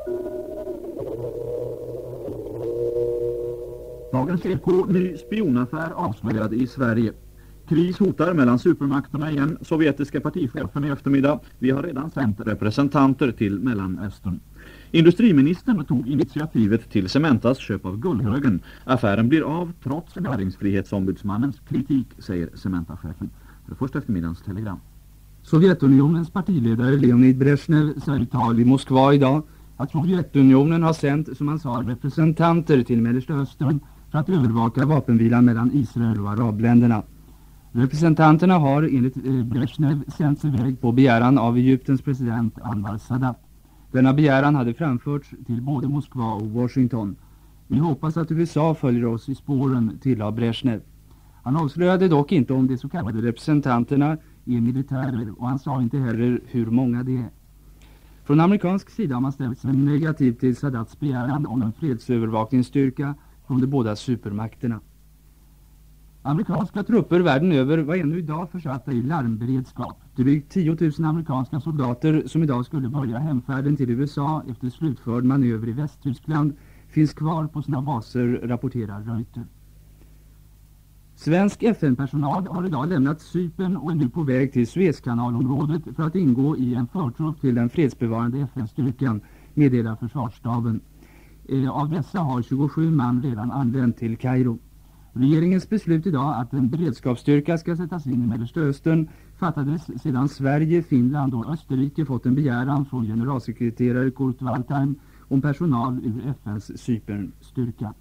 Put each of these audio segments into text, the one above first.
Dagens Eko, ny spionaffär avslöjad i Sverige. Kris hotar mellan supermakterna igen. Sovjetiska partichefen i eftermiddag. Vi har redan sänt representanter till Mellanöstern. Industriministern tog initiativet till Cementas köp av Gullhögen. Affären blir av trots näringsfrihetsombudsmannens kritik, säger Cementa-chefen. För först eftermiddagens telegram. Sovjetunionens partiledare Leonid Brezhnev sa i tal i Moskva idag att Sovjetunionen har sänt, som han sa, representanter till Mellersta Östern för att övervaka vapenvilan mellan Israel och arabländerna. Representanterna har enligt Brezhnev sänts iväg på begäran av Egyptens president Anwar Sadat. Denna begäran hade framförts till både Moskva och Washington. Vi hoppas att USA följer oss i spåren, tillade Brezhnev. Han avslöjade dock inte om de så kallade representanterna är militärer och han sa inte heller hur många det är. Från amerikansk sida har man ställt sig negativ till Sadats begäran om en fredsövervakningsstyrka från de båda supermakterna. Amerikanska trupper världen över var ännu idag försatta i larmberedskap. Drygt 10 000 amerikanska soldater som idag skulle börja hemfärden till USA efter slutförd manöver i Västtyskland finns kvar på sina baser, rapporterar Reuters. Svensk FN-personal har idag lämnat Cypern och är nu på väg till Suezkanalområdet för att ingå i en förtrupp till den fredsbevarande FN-styrkan, meddelar försvarsstaben. Av dessa har 27 man redan anlänt till Kairo. Regeringens beslut idag att en beredskapsstyrka ska sättas in i Mellersta Östern fattades sedan Sverige, Finland och Österrike fått en begäran från generalsekreterare Kurt Waldheim om personal ur FNs Cypernstyrka.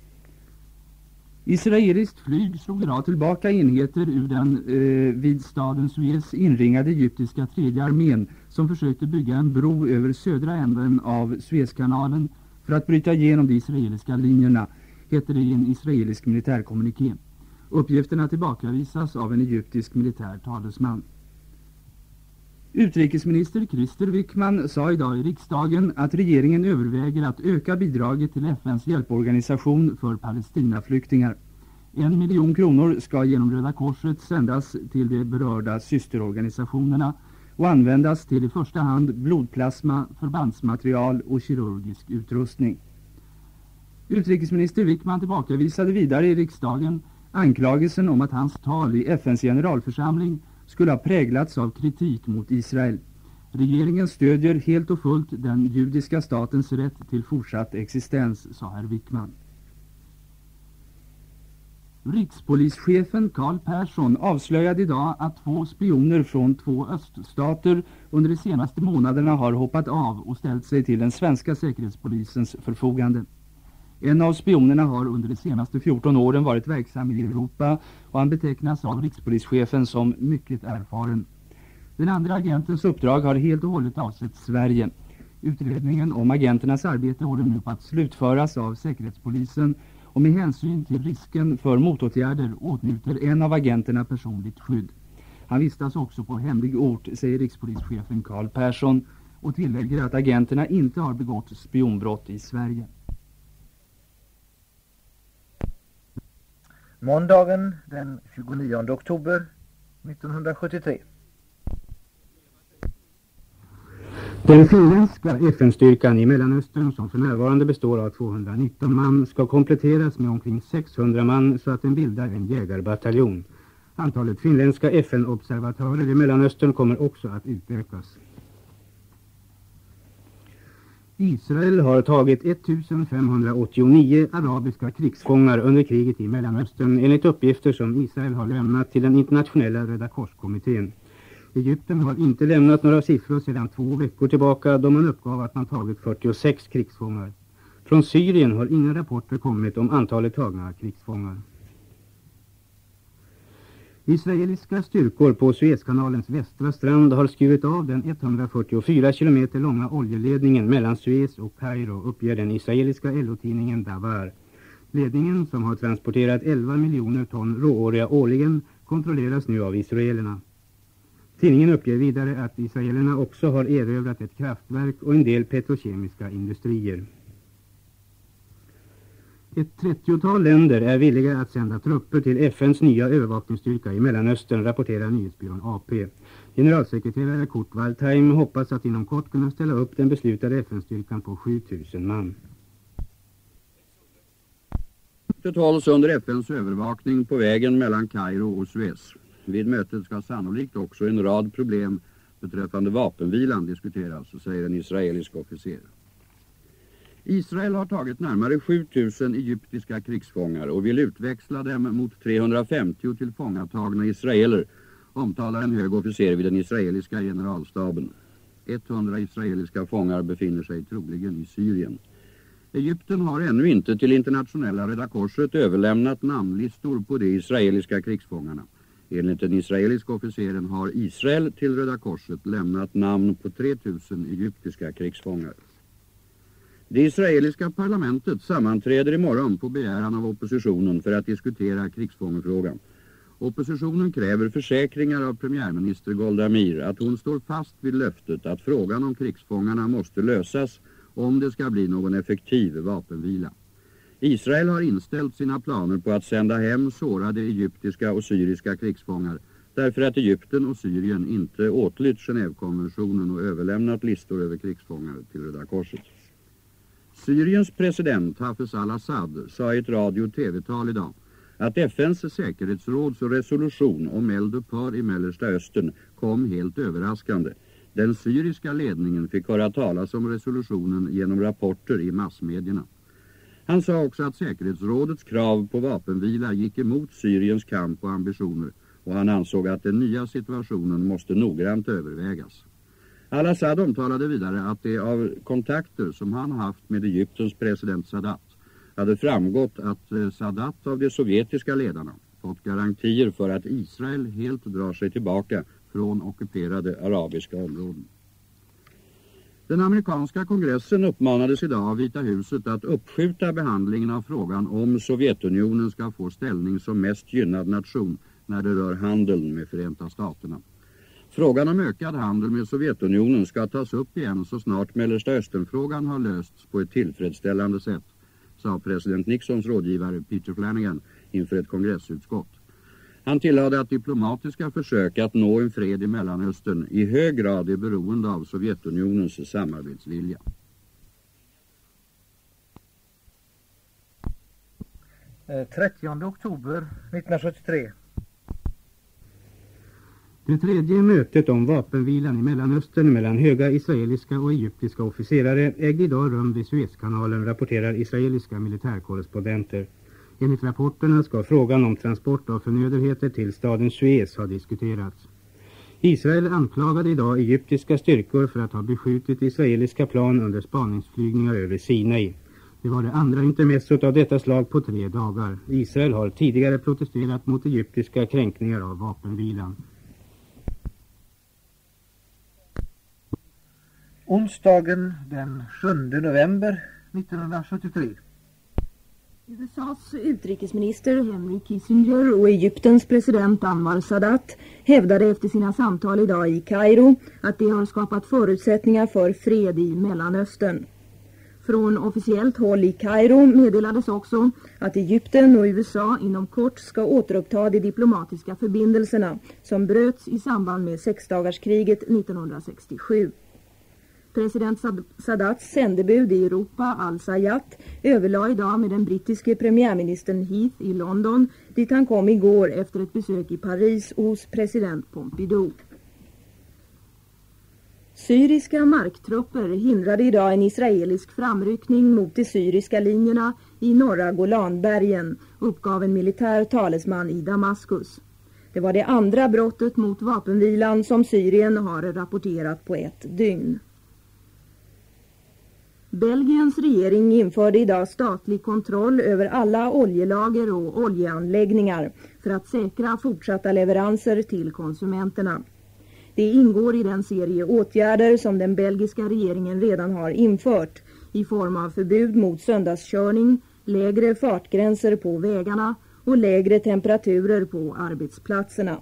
Israeliskt flyg slog idag tillbaka enheter ur den vid staden Suez inringade egyptiska tredje armén som försökte bygga en bro över södra änden av Suezkanalen för att bryta igenom de israeliska linjerna, heter det i en israelisk militärkommuniké. Uppgifterna tillbakavisas av en egyptisk militär talesman. Utrikesminister Krister Wickman sa idag i riksdagen att regeringen överväger att öka bidraget till FNs hjälporganisation för Palestinaflyktingar. 1 miljon kronor ska genom Röda Korset sändas till de berörda systerorganisationerna och användas till i första hand blodplasma, förbandsmaterial och kirurgisk utrustning. Utrikesminister Wickman tillbakavisade vidare i riksdagen anklagelsen om att hans tal i FNs generalförsamling skulle ha präglats av kritik mot Israel. Regeringen stödjer helt och fullt den judiska statens rätt till fortsatt existens, sa herr Wickman. Rikspolischefen Carl Persson avslöjade idag att 2 spioner från 2 öststater under de senaste månaderna har hoppat av och ställt sig till den svenska säkerhetspolisens förfogande. En av spionerna har under de senaste 14 åren varit verksam i Europa och han betecknas av rikspolischefen som mycket erfaren. Den andra agentens uppdrag har helt och hållet avsett Sverige. Utredningen om agenternas arbete håller nu på att slutföras av säkerhetspolisen och med hänsyn till risken för motåtgärder åtnjuter en av agenterna personligt skydd. Han vistas också på hemlig ort, säger rikspolischefen Carl Persson och tillägger att agenterna inte har begått spionbrott i Sverige. Måndagen den 29 oktober 1973. Den finländska FN-styrkan i Mellanöstern, som för närvarande består av 219 man, ska kompletteras med omkring 600 man så att den bildar en jägarbataljon. Antalet finländska FN-observatörer i Mellanöstern kommer också att utökas. Israel har tagit 1589 arabiska krigsfångar under kriget i Mellanöstern enligt uppgifter som Israel har lämnat till den internationella Röda Korskommittén. Egypten har inte lämnat några siffror sedan 2 veckor tillbaka då man uppgav att man tagit 46 krigsfångar. Från Syrien har inga rapporter kommit om antalet tagna krigsfångar. Israeliska styrkor på Suezkanalens västra strand har skurit av den 144 kilometer långa oljeledningen mellan Suez och Kairo, uppger den israeliska LO-tidningen Davar. Ledningen, som har transporterat 11 miljoner ton råolja årligen, kontrolleras nu av israelerna. Tidningen uppger vidare att israelerna också har erövrat ett kraftverk och en del petrokemiska industrier. Ett 30-tal länder är villiga att sända trupper till FNs nya övervakningsstyrka i Mellanöstern, rapporterar nyhetsbyrån AP. Generalsekreterare Kurt Waldheim hoppas att inom kort kunna ställa upp den beslutade FN-styrkan på 7000 man. Mötet hålls under FNs övervakning på vägen mellan Kairo och Suez. Vid mötet ska sannolikt också en rad problem beträffande vapenvilan diskuteras, säger en israelisk officer. Israel har tagit närmare 7000 egyptiska krigsfångar och vill utväxla dem mot 350 tillfångatagna israeler, omtalar en hög officer vid den israeliska generalstaben. 100 israeliska fångar befinner sig troligen i Syrien. Egypten har ännu inte till internationella Röda Korset överlämnat namnlistor på de israeliska krigsfångarna. Enligt den israeliska officeren har Israel till Röda Korset lämnat namn på 3000 egyptiska krigsfångar. Det israeliska parlamentet sammanträder imorgon på begäran av oppositionen för att diskutera krigsfångefrågan. Oppositionen kräver försäkringar av premiärminister Golda Meir att hon står fast vid löftet att frågan om krigsfångarna måste lösas om det ska bli någon effektiv vapenvila. Israel har inställt sina planer på att sända hem sårade egyptiska och syriska krigsfångar därför att Egypten och Syrien inte åtlytt Genèvekonventionen och överlämnat listor över krigsfångar till Röda Korset. Syriens president Hafez al-Assad sa i ett radio- och tv-tal idag att FNs säkerhetsråds resolution om eldupphör i Mellersta Östern kom helt överraskande. Den syriska ledningen fick höra talas om resolutionen genom rapporter i massmedierna. Han sa också att säkerhetsrådets krav på vapenvila gick emot Syriens kamp och ambitioner och han ansåg att den nya situationen måste noggrant övervägas. Al-Assad omtalade vidare att det av kontakter som han haft med Egyptens president Sadat hade framgått att Sadat av de sovjetiska ledarna fått garantier för att Israel helt drar sig tillbaka från ockuperade arabiska områden. Den amerikanska kongressen uppmanades idag av Vita huset att uppskjuta behandlingen av frågan om Sovjetunionen ska få ställning som mest gynnad nation när det rör handeln med Förenta Staterna. Frågan om ökad handel med Sovjetunionen ska tas upp igen så snart Mellersta Östern-frågan har lösts på ett tillfredsställande sätt, sa president Nixons rådgivare Peter Flanagan inför ett kongressutskott. Han tillade att diplomatiska försök att nå en fred i Mellanöstern i hög grad är beroende av Sovjetunionens samarbetsvilja. Eh, 30 oktober 1973. Det tredje mötet om vapenvilan i Mellanöstern mellan höga israeliska och egyptiska officerare ägde idag rum vid Suezkanalen, rapporterar israeliska militärkorrespondenter. Enligt rapporterna ska frågan om transport av förnödenheter till staden Suez ha diskuterats. Israel anklagade idag egyptiska styrkor för att ha beskjutit israeliska plan under spaningsflygningar över Sinai. Det var det andra intermezzot av detta slag på 3 dagar. Israel har tidigare protesterat mot egyptiska kränkningar av vapenvilan. Onsdagen den 7 november 1973. USAs utrikesminister Henry Kissinger och Egyptens president Anwar Sadat hävdade efter sina samtal idag i Kairo att de har skapat förutsättningar för fred i Mellanöstern. Från officiellt håll i Kairo meddelades också att Egypten och USA inom kort ska återuppta de diplomatiska förbindelserna som bröts i samband med sexdagarskriget 1967. President Sadats sändebud i Europa, Al-Sayat, överlade idag med den brittiske premiärministern Heath i London, dit han kom igår efter ett besök i Paris hos president Pompidou. Syriska marktrupper hindrade idag en israelisk framryckning mot de syriska linjerna i norra Golanbergen, uppgav en militär talesman i Damaskus. Det var det andra brottet mot vapenvilan som Syrien har rapporterat på ett dygn. Belgiens regering införde idag statlig kontroll över alla oljelager och oljeanläggningar för att säkra fortsatta leveranser till konsumenterna. Det ingår i den serie åtgärder som den belgiska regeringen redan har infört i form av förbud mot söndagskörning, lägre fartgränser på vägarna och lägre temperaturer på arbetsplatserna.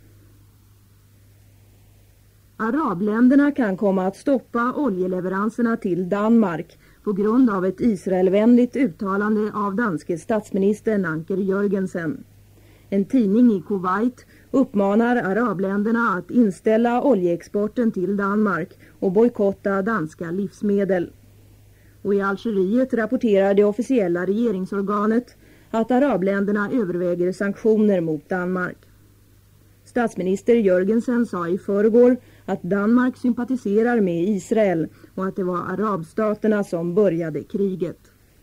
Arabländerna kan komma att stoppa oljeleveranserna till Danmark på grund av ett Israelvänligt uttalande av danske statsministern Anker Jørgensen. En tidning i Kuwait uppmanar arabländerna att inställa oljeexporten till Danmark och bojkotta danska livsmedel. Och i Algeriet rapporterar det officiella regeringsorganet att arabländerna överväger sanktioner mot Danmark. Statsminister Jörgensen sa i förrgår att Danmark sympatiserar med Israel och att det var arabstaterna som började kriget.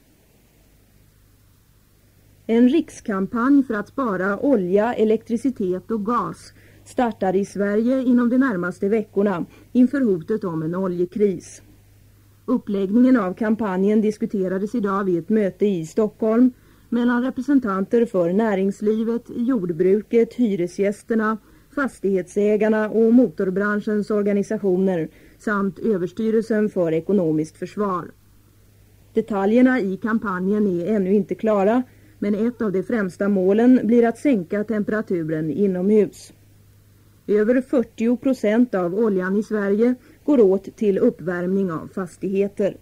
En rikskampanj för att spara olja, elektricitet och gas startar i Sverige inom de närmaste veckorna inför hotet om en oljekris. Uppläggningen av kampanjen diskuterades idag vid ett möte i Stockholm mellan representanter för näringslivet, jordbruket, hyresgästerna, fastighetsägarna och motorbranschens organisationer samt Överstyrelsen för ekonomiskt försvar. Detaljerna i kampanjen är ännu inte klara, men ett av de främsta målen blir att sänka temperaturen inomhus. Över 40% av oljan i Sverige går åt till uppvärmning av fastigheter.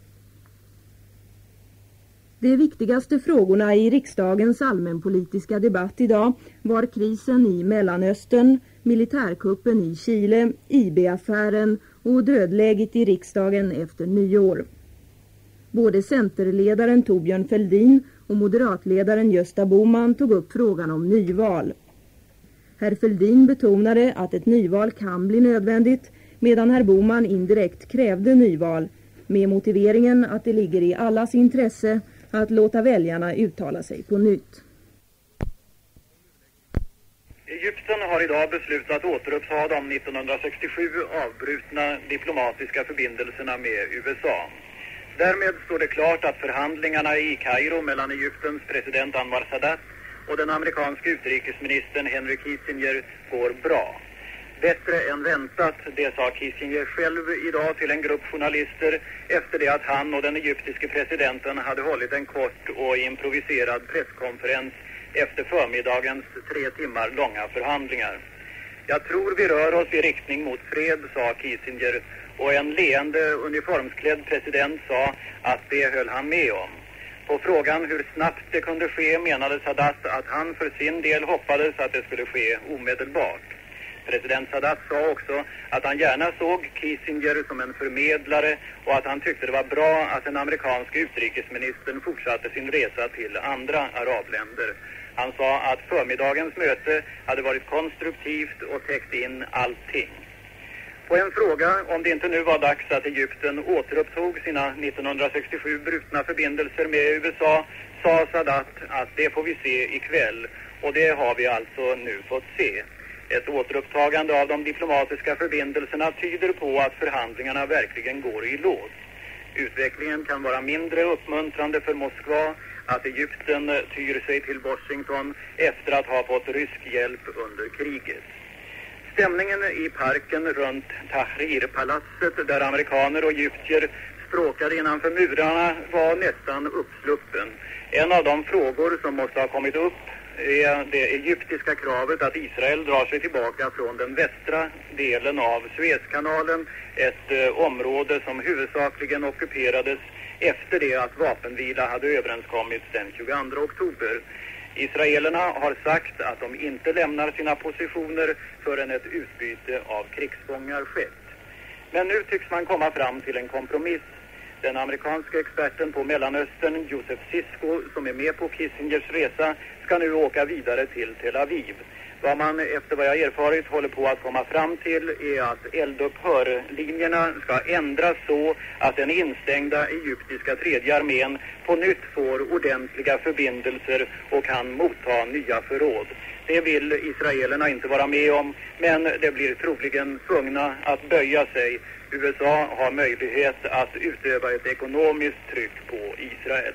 De viktigaste frågorna i riksdagens allmänpolitiska debatt idag var krisen i Mellanöstern, militärkuppen i Chile, IB-affären och dödläget i riksdagen efter nyår. Både centerledaren Torbjörn Fälldin och moderatledaren Gösta Bohman tog upp frågan om nyval. Herr Fälldin betonade att ett nyval kan bli nödvändigt, medan herr Bohman indirekt krävde nyval, med motiveringen att det ligger i allas intresse att låta väljarna uttala sig på nytt. Egypten har idag beslutat återuppta de 1967 avbrutna diplomatiska förbindelserna med USA. Därmed står det klart att förhandlingarna i Kairo mellan Egyptens president Anwar Sadat och den amerikanske utrikesministern Henry Kissinger går bra. Bättre än väntat, det sa Kissinger själv idag till en grupp journalister efter det att han och den egyptiske presidenten hade hållit en kort och improviserad presskonferens efter förmiddagens 3 timmar långa förhandlingar. Jag tror vi rör oss i riktning mot fred, sa Kissinger, och en leende uniformsklädd president sa att det höll han med om. På frågan hur snabbt det kunde ske menade Sadat att han för sin del hoppades att det skulle ske omedelbart. President Sadat sa också att han gärna såg Kissinger som en förmedlare och att han tyckte det var bra att den amerikanske utrikesministern fortsatte sin resa till andra arabländer. Han sa att förmiddagens möte hade varit konstruktivt och täckt in allting. På en fråga om det inte nu var dags att Egypten återupptog sina 1967 brutna förbindelser med USA sa Sadat att det får vi se ikväll, och det har vi alltså nu fått se. Ett återupptagande av de diplomatiska förbindelserna tyder på att förhandlingarna verkligen går i lås. Utvecklingen kan vara mindre uppmuntrande för Moskva att Egypten tyr sig till Washington efter att ha fått rysk hjälp under kriget. Stämningen i parken runt Tahrir-palatset, där amerikaner och egyptier språkade innanför murarna, var nästan uppsluppen. En av de frågor som måste ha kommit upp är det egyptiska kravet att Israel drar sig tillbaka från den västra delen av Suezkanalen, ett område som huvudsakligen ockuperades efter det att vapenvila hade överenskommits den 22 oktober. Israelerna har sagt att de inte lämnar sina positioner förrän ett utbyte av krigsfångar skett. Men nu tycks man komma fram till en kompromiss. Den amerikanska experten på Mellanöstern, Joseph Sisko, som är med på Kissingers resa, ska nu åka vidare till Tel Aviv. Vad man efter vad jag erfarit håller på att komma fram till är att eldupphörlinjerna ska ändras så att den instängda egyptiska tredje armén på nytt får ordentliga förbindelser och kan motta nya förråd. Det vill israelerna inte vara med om, men det blir troligen tvungna att böja sig. USA har möjlighet att utöva ett ekonomiskt tryck på Israel.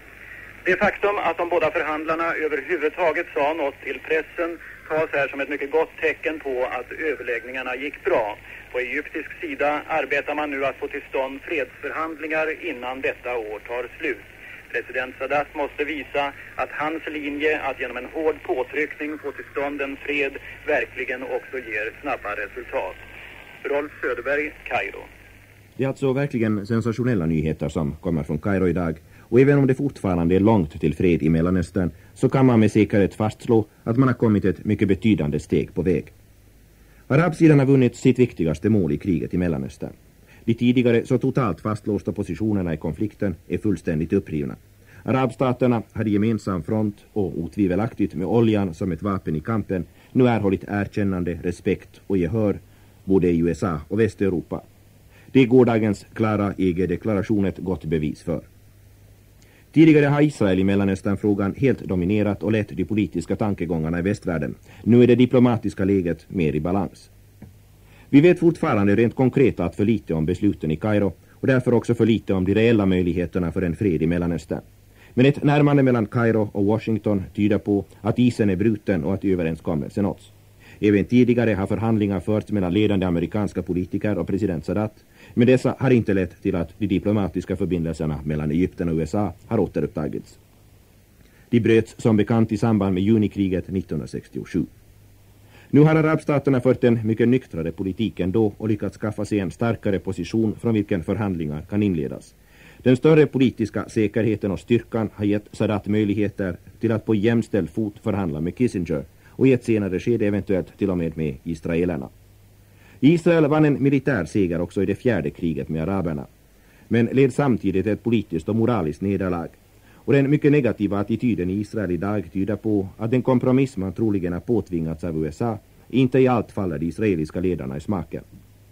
Det faktum att de båda förhandlarna överhuvudtaget sa något till pressen tas här som ett mycket gott tecken på att överläggningarna gick bra. På egyptisk sida arbetar man nu att få till stånd fredsförhandlingar innan detta år tar slut. President Sadat måste visa att hans linje att genom en hård påtryckning få till stånd en fred verkligen också ger snabba resultat. Rolf Söderberg, Kairo. Det är alltså verkligen sensationella nyheter som kommer från Kairo idag. Och även om det fortfarande är långt till fred i Mellanöstern så kan man med säkerhet fastslå att man har kommit ett mycket betydande steg på väg. Arabsidan har vunnit sitt viktigaste mål i kriget i Mellanöstern. De tidigare så totalt fastlåsta positionerna i konflikten är fullständigt upprivna. Arabstaterna hade gemensam front och otvivelaktigt med oljan som ett vapen i kampen nu erhållit erkännande, respekt och gehör både i USA och Västeuropa. Det är gårdagens klara EG-deklaration ett gott bevis för. Tidigare har Israel i Mellanöstern-frågan helt dominerat och lett de politiska tankegångarna i västvärlden. Nu är det diplomatiska läget mer i balans. Vi vet fortfarande rent konkret att för lite om besluten i Kairo och därför också för lite om de reella möjligheterna för en fred i Mellanöstern. Men ett närmande mellan Kairo och Washington tyder på att isen är bruten och att överenskommelsen nåtts. Även tidigare har förhandlingar förts mellan ledande amerikanska politiker och president Sadat, men dessa har inte lett till att de diplomatiska förbindelserna mellan Egypten och USA har återupptagits. De bröts som bekant i samband med junikriget 1967. Nu har arabstaterna fört en mycket nyktrare politik ändå och lyckats skaffa sig en starkare position från vilken förhandlingar kan inledas. Den större politiska säkerheten och styrkan har gett Sadat möjligheter till att på jämställd fot förhandla med Kissinger och i ett senare skede eventuellt till och med israelerna. Israel vann en militär seger också i det fjärde kriget med araberna, men led samtidigt ett politiskt och moraliskt nederlag. Och den mycket negativa attityden i Israel idag tyder på att den kompromiss man troligen har påtvingats av USA inte i allt faller de israeliska ledarna i smaken.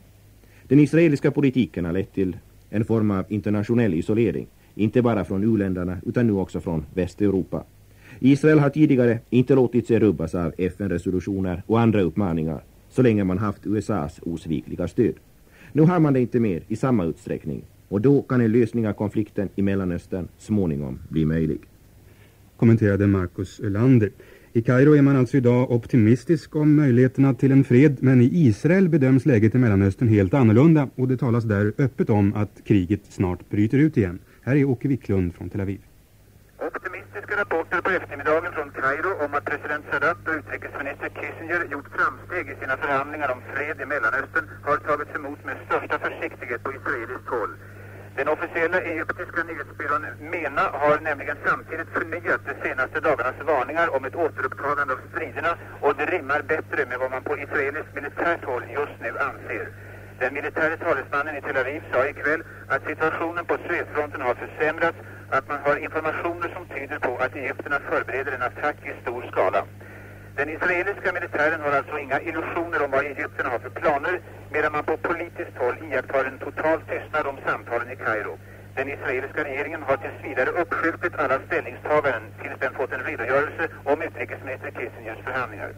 Den israeliska politiken har lett till en form av internationell isolering, inte bara från u-länderna utan nu också från Västeuropa. Israel har tidigare inte låtit sig rubbas av FN-resolutioner och andra uppmaningar så länge man haft USAs osvikliga stöd. Nu har man det inte mer i samma utsträckning och då kan en lösning av konflikten i Mellanöstern småningom bli möjlig. Kommenterade Marcus Ölander. I Kairo är man alltså idag optimistisk om möjligheterna till en fred, men i Israel bedöms läget i Mellanöstern helt annorlunda och det talas där öppet om att kriget snart bryter ut igen. Här är Åke Wiklund från Tel Aviv. Optimistiska rapporter på eftermiddagen från Kairo om att president Sadat och utrikesminister Kissinger gjort framsteg i sina förhandlingar om fred i Mellanöstern har tagits emot med största försiktighet på israeliskt håll. Den officiella egyptiska nyhetsbyrån MENA har nämligen samtidigt förnyat de senaste dagarnas varningar om ett återupptagande av striderna och det rimmar bättre med vad man på israeliskt militärt håll just nu anser. Den militära talesmannen i Tel Aviv sa ikväll att situationen på Suezfronten har försämrats, att man har informationer som tyder på att egypterna förbereder en attack i stor skala. Den israeliska militären har alltså inga illusioner om vad egypterna har för planer, medan man på politiskt håll iakttar en total tystnad om samtalen i Kairo. Den israeliska regeringen har tills vidare uppskjutit alla ställningstaganden tills den fått en redogörelse om utrikesminister Kissingers förhandlingar.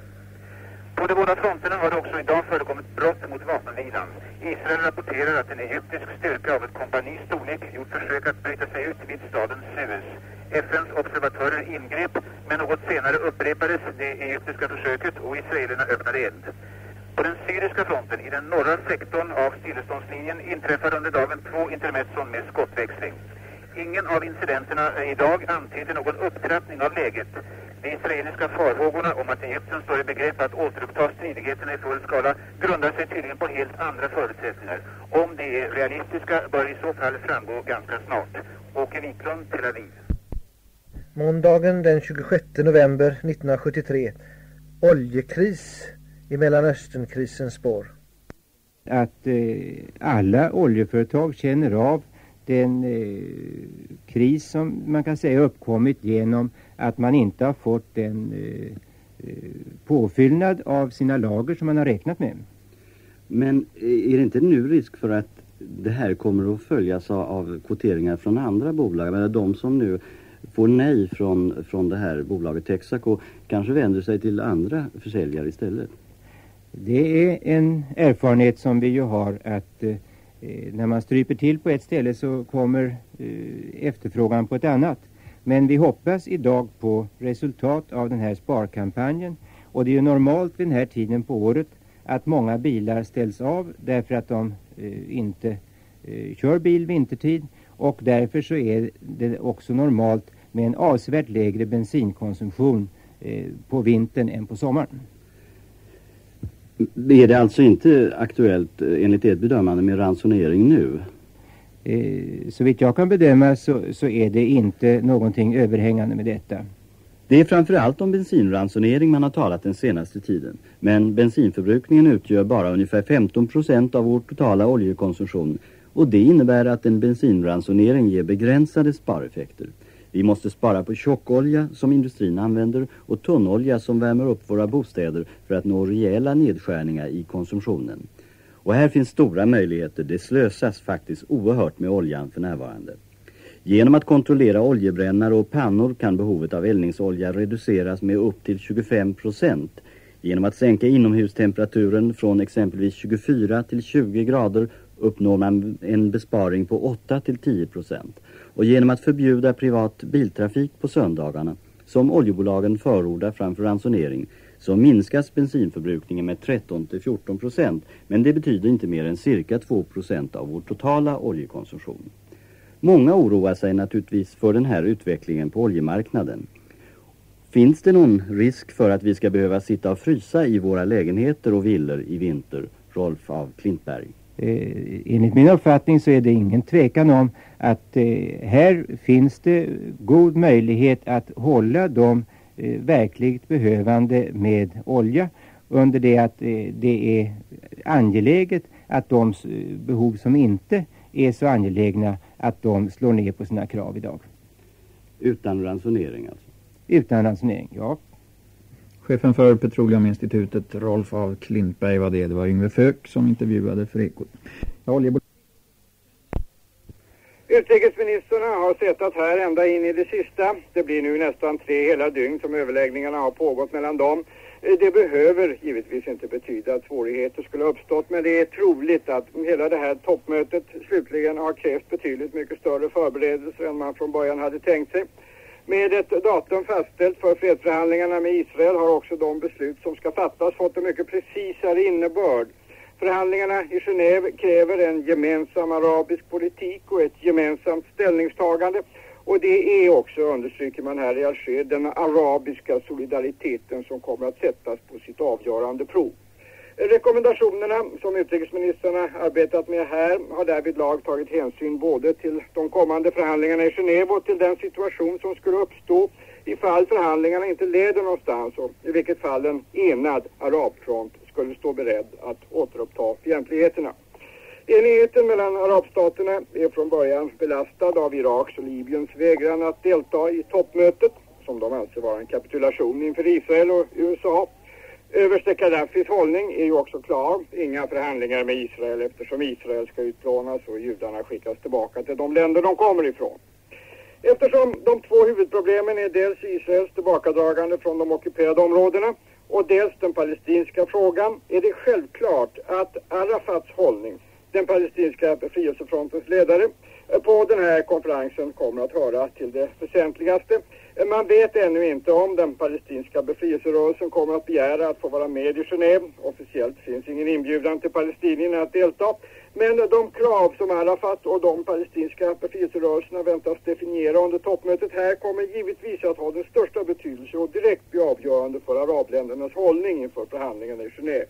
På de båda fronterna har det också idag förekommit brott mot vapenvilan. Israel rapporterar att en egyptisk styrka av ett kompanis storlek gjort försök att bryta sig ut vid staden Suez. FNs observatörer ingrep, men något senare upprepades det egyptiska försöket och israelerna öppnade eld. På den syriska fronten i den norra sektorn av stilleståndslinjen inträffade under dagen 2 intermezzon med skottväxling. Ingen av incidenterna idag antyder någon upptrappning av läget. De israeliska farhågorna om att Egypten står i begrepp att återuppta stridigheterna i full skala grundar sig tydligen på helt andra förutsättningar. Om de är realistiska bör i så fall framgå ganska snart. Åke Wiklund, Tel Aviv. Måndagen den 26 november 1973. Oljekris i Mellanösternkrisens spår. Att alla oljeföretag känner av den kris som man kan säga uppkommit genom att man inte har fått den påfyllnad av sina lager som man har räknat med. Men är det inte nu risk för att det här kommer att följas av kvoteringar från andra bolag? Eller de som nu får nej från det här bolaget Texaco kanske vänder sig till andra försäljare istället? Det är en erfarenhet som vi ju har att när man stryper till på ett ställe så kommer efterfrågan på ett annat. Men vi hoppas idag på resultat av den här sparkampanjen. Och det är ju normalt vid den här tiden på året att många bilar ställs av därför att de inte kör bil vintertid. Och därför så är det också normalt med en avsevärt lägre bensinkonsumtion på vintern än på sommaren. Är det alltså inte aktuellt enligt ert bedömande med ransonering nu? Så vitt jag kan bedöma så är det inte någonting överhängande med detta. Det är framförallt om bensinransonering man har talat den senaste tiden. Men bensinförbrukningen utgör bara ungefär 15% av vår totala oljekonsumtion. Och det innebär att en bensinransonering ger begränsade spareffekter. Vi måste spara på tjockolja som industrin använder och tunnolja som värmer upp våra bostäder för att nå rejäla nedskärningar i konsumtionen. Och här finns stora möjligheter. Det slösas faktiskt oerhört med oljan för närvarande. Genom att kontrollera oljebrännare och pannor kan behovet av eldningsolja reduceras med upp till 25%. Genom att sänka inomhustemperaturen från exempelvis 24 till 20 grader uppnår man en besparing på 8-10%. Och genom att förbjuda privat biltrafik på söndagarna, som oljebolagen förordar framför ransonering, så minskas bensinförbrukningen med 13-14%. Men det betyder inte mer än cirka 2% av vår totala oljekonsumtion. Många oroar sig naturligtvis för den här utvecklingen på oljemarknaden. Finns det någon risk för att vi ska behöva sitta och frysa i våra lägenheter och villor i vinter? Rolf af Klintberg. Enligt min uppfattning så är det ingen tvekan om att här finns det god möjlighet att hålla de verkligt behövande med olja, under det att det är angeläget att de behov som inte är så angelägna att de slår ner på sina krav idag. Utan ransonering alltså? Utan ransonering, ja. Chefen för Petroleuminstitutet, Rolf af Klintberg, var det. Det var Yngve Föck som intervjuade för Ekot. Utrikesministrarna har suttit här ända in i det sista. Det blir nu nästan 3 hela dygn som överläggningarna har pågått mellan dem. Det behöver givetvis inte betyda att svårigheter skulle ha uppstått, men det är troligt att hela det här toppmötet slutligen har krävt betydligt mycket större förberedelser än man från början hade tänkt sig. Med ett datum fastställt för fredsförhandlingarna med Israel har också de beslut som ska fattas fått en mycket precisare innebörd. Förhandlingarna i Genève kräver en gemensam arabisk politik och ett gemensamt ställningstagande. Och det är också, understryker man här i Alger, den arabiska solidariteten som kommer att sättas på sitt avgörande prov. Rekommendationerna som utrikesministrarna arbetat med här har därvid lag tagit hänsyn både till de kommande förhandlingarna i Genève och till den situation som skulle uppstå ifall förhandlingarna inte leder någonstans, och i vilket fall en enad arabfront skulle stå beredd att återuppta fientligheterna. Enigheten mellan arabstaterna är från början belastad av Iraks och Libyens vägran att delta i toppmötet, som de anser vara en kapitulation inför Israel och USA. Överste Gaddafis hållning är ju också klar. Inga förhandlingar med Israel eftersom Israel ska utplånas och judarna skickas tillbaka till de länder de kommer ifrån. Eftersom de två huvudproblemen är dels Israels tillbakadragande från de ockuperade områdena och dels den palestinska frågan, är det självklart att Arafats hållning, den palestinska befrielsefrontens ledare, på den här konferensen kommer att höra till det väsentligaste. Man vet ännu inte om den palestinska befrielserörelsen kommer att begära att få vara med i Genève. Officiellt finns ingen inbjudan till palestinierna att delta. Men de krav som Arafat och de palestinska befrielserörelserna väntas definiera under toppmötet här kommer givetvis att ha den största betydelse och direkt bli avgörande för arabländernas hållning inför förhandlingarna i Genève.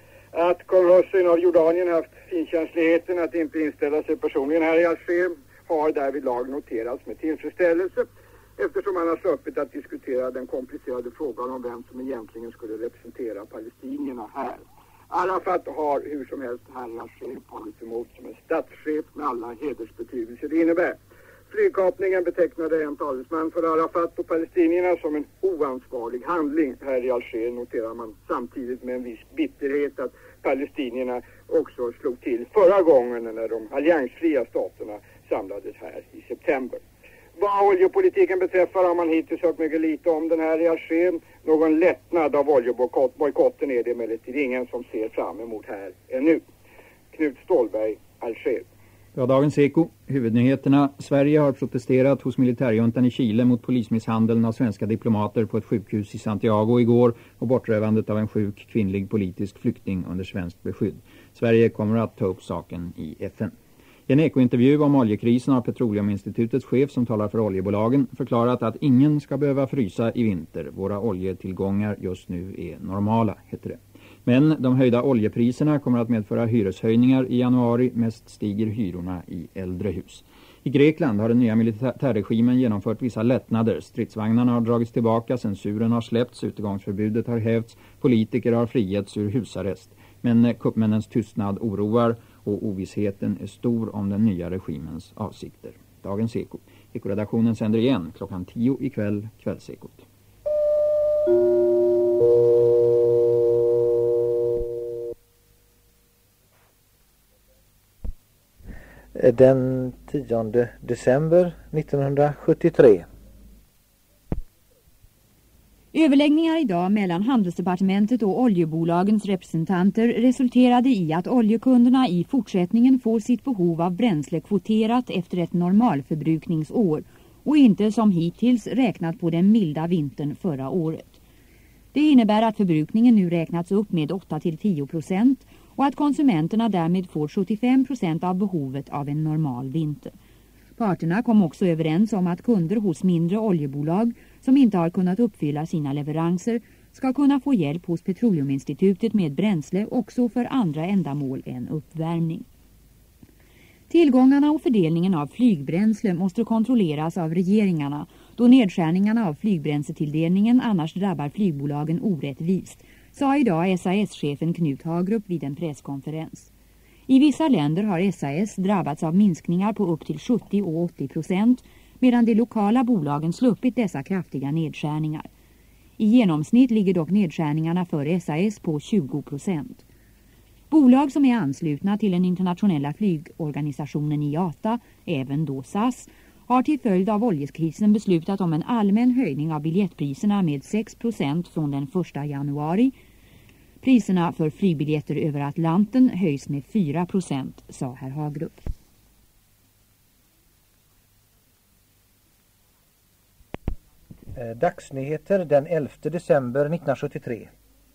Att kung Hussein av Jordanien haft finkänsligheten att inte inställa sig personligen här i Alger har därvid lag noterats med tillfredsställelse, eftersom man har sluppit att diskutera den komplicerade frågan om vem som egentligen skulle representera palestinierna här. Arafat har hur som helst här i Alger tagits emot som en statschef med alla hedersbetydelser det innebär. Flygkapningen betecknade en talesman för Arafat och palestinierna som en oansvarig handling. Här i Alger noterar man samtidigt med en viss bitterhet att palestinierna också slog till förra gången när de alliansfria staterna samlades här i september. Vad oljepolitiken beträffar har man hittills hört mycket lite om den här i Alger. Någon lättnad av oljebojkotten är det emellertid ingen som ser fram emot här ännu. Knut Ståhlberg, Alger. Ja, dagens Eko. Huvudnyheterna. Sverige har protesterat hos militärjuntan i Chile mot polismisshandeln av svenska diplomater på ett sjukhus i Santiago igår och bortrövandet av en sjuk kvinnlig politisk flykting under svenskt beskydd. Sverige kommer att ta upp saken i FN. I en Eko-intervju om oljekrisen har Petroleuminstitutets chef som talar för oljebolagen förklarat att ingen ska behöva frysa i vinter. Våra oljetillgångar just nu är normala, heter det. Men de höjda oljepriserna kommer att medföra hyreshöjningar i januari. Mest stiger hyrorna i äldre hus. I Grekland har den nya militärregimen genomfört vissa lättnader. Stridsvagnarna har dragits tillbaka, censuren har släppts, utegångsförbudet har hävts, politiker har frigetts ur husarrest. Men kuppmännens tystnad oroar och ovissheten är stor om den nya regimens avsikter. Dagens Eko. Ekoredaktionen sänder igen klockan 10 ikväll, Kvällsekot. Den 10 december 1973. Överläggningar idag mellan handelsdepartementet och oljebolagens representanter resulterade i att oljekunderna i fortsättningen får sitt behov av bränsle kvoterat efter ett normalförbrukningsår och inte som hittills räknat på den milda vintern förra året. Det innebär att förbrukningen nu räknats upp med 8-10% och att konsumenterna därmed får 75% av behovet av en normal vinter. Parterna kom också överens om att kunder hos mindre oljebolag som inte har kunnat uppfylla sina leveranser ska kunna få hjälp hos Petroleuminstitutet med bränsle också för andra ändamål än uppvärmning. Tillgångarna och fördelningen av flygbränsle måste kontrolleras av regeringarna då nedskärningarna av flygbränsletilldelningen annars drabbar flygbolagen orättvist, sa idag SAS-chefen Knut Hagrup vid en presskonferens. I vissa länder har SAS drabbats av minskningar på upp till 70 och 80%, medan de lokala bolagen sluppit dessa kraftiga nedskärningar. I genomsnitt ligger dock nedskärningarna för SAS på 20%. Bolag som är anslutna till den internationella flygorganisationen IATA, även då SAS, har till följd av oljekrisen beslutat om en allmän höjning av biljettpriserna med 6% från den 1 januari. Priserna för flygbiljetter över Atlanten höjs med 4%, sa herr Hagrup. Dagsnyheter den 11 december 1973.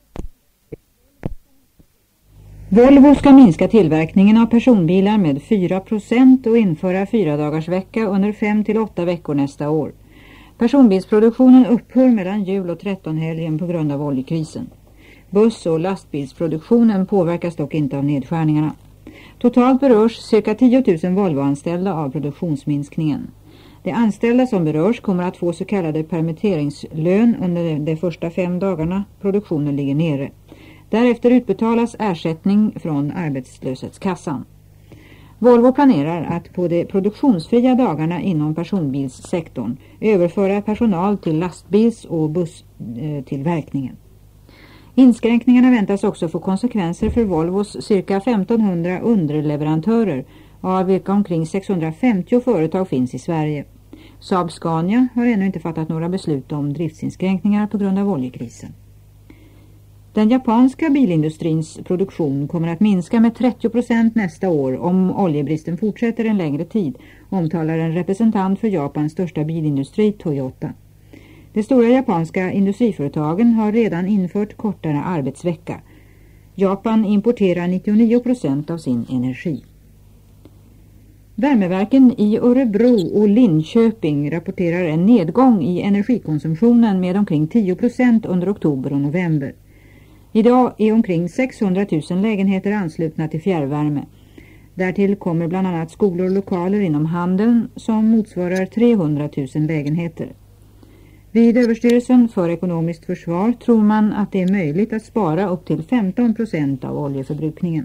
Volvo ska minska tillverkningen av personbilar med 4% och införa 4-dagarsvecka under 5-8 veckor nästa år. Personbilsproduktionen upphör mellan jul och 13-helgen på grund av oljekrisen. Buss- och lastbilsproduktionen påverkas dock inte av nedskärningarna. Totalt berörs cirka 10 000 Volvo-anställda av produktionsminskningen. De anställda som berörs kommer att få så kallade permitteringslön under de första 5 dagarna produktionen ligger nere. Därefter utbetalas ersättning från arbetslöshetskassan. Volvo planerar att på de produktionsfria dagarna inom personbilssektorn överföra personal till lastbils- och busstillverkningen. Inskränkningarna väntas också få konsekvenser för Volvos cirka 1500 underleverantörer, av vilka omkring 650 företag finns i Sverige. Saab Scania har ännu inte fattat några beslut om driftsinskränkningar på grund av oljekrisen. Den japanska bilindustrins produktion kommer att minska med 30% nästa år om oljebristen fortsätter en längre tid, omtalar en representant för Japans största bilindustri, Toyota. De stora japanska industriföretagen har redan infört kortare arbetsvecka. Japan importerar 99% av sin energi. Värmeverken i Örebro och Linköping rapporterar en nedgång i energikonsumtionen med omkring 10% under oktober och november. Idag är omkring 600 000 lägenheter anslutna till fjärrvärme. Därtill kommer bland annat skolor och lokaler inom handeln som motsvarar 300 000 lägenheter. Vid Överstyrelsen för ekonomiskt försvar tror man att det är möjligt att spara upp till 15% av oljeförbrukningen.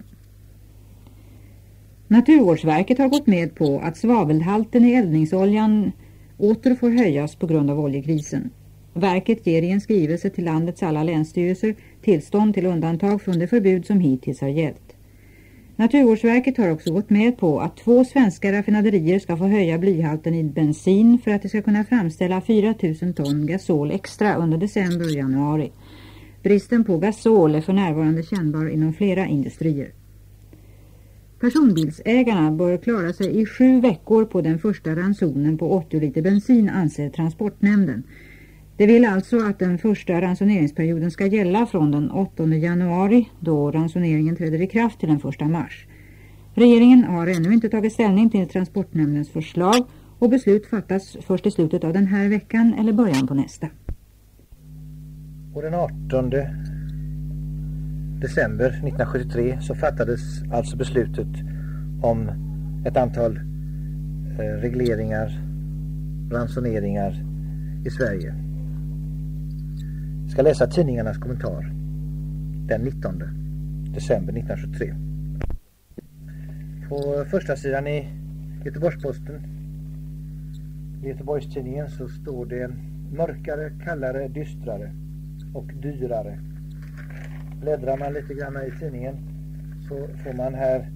Naturvårdsverket har gått med på att svavelhalten i eldningsoljan åter får höjas på grund av oljekrisen. Verket ger i en skrivelse till landets alla länsstyrelser tillstånd till undantag från det förbud som hittills har gällt. Naturvårdsverket har också gått med på att 2 svenska raffinaderier ska få höja blyhalten i bensin för att det ska kunna framställa 4 000 ton gasol extra under december och januari. Bristen på gasol är för närvarande kännbar inom flera industrier. Personbilsägarna bör klara sig i 7 veckor på den första ransonen på 80 liter bensin, anser Transportnämnden. Det vill alltså att den första ransoneringsperioden ska gälla från den 8 januari, då ransoneringen träder i kraft till den 1 mars. Regeringen har ännu inte tagit ställning till Transportnämndens förslag och beslut fattas först i slutet av den här veckan eller början på nästa. Och den 18 december 1973 så fattades alltså beslutet om ett antal regleringar, ransoneringar i Sverige. Jag ska läsa tidningarnas kommentar den 19 december 1973. På första sidan i Göteborgs-Posten, i Göteborgstidningen, så står det mörkare, kallare, dystrare och dyrare. Bläddrar man lite grann i tidningen så får man här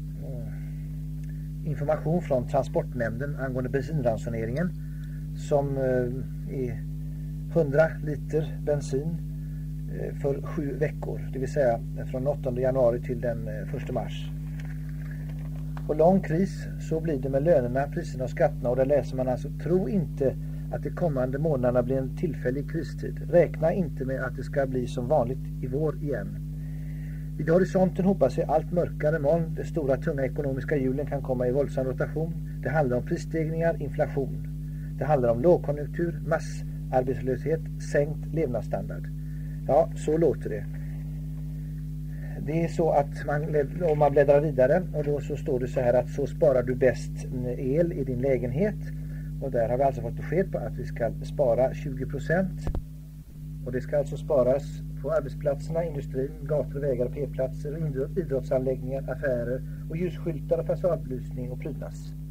information från Transportnämnden angående bensinransoneringen, som är 100 liter bensin för 7 veckor, det vill säga från 8 januari till den 1 mars. På lång kris så blir det med lönerna, priserna och skatterna, och där läser man alltså: tro inte att de kommande månaderna blir en tillfällig kristid. Räkna inte med att det ska bli som vanligt i vår igen. Vid horisonten hopar sig allt mörkare moln. De stora tunga ekonomiska hjulen kan komma i våldsam rotation. Det handlar om prisstegringar, inflation. Det handlar om lågkonjunktur, massarbetslöshet, sänkt levnadsstandard. Ja, så låter det. Det är så att om man bläddrar vidare, och då så står det så här att så sparar du bäst el i din lägenhet. Och där har vi alltså fått besked på att vi ska spara 20%. Och det ska alltså sparas på arbetsplatserna, industrin, gator, vägar och p-platser, idrottsanläggningar, affärer och ljusskyltar och fasadbelysning och prydnads.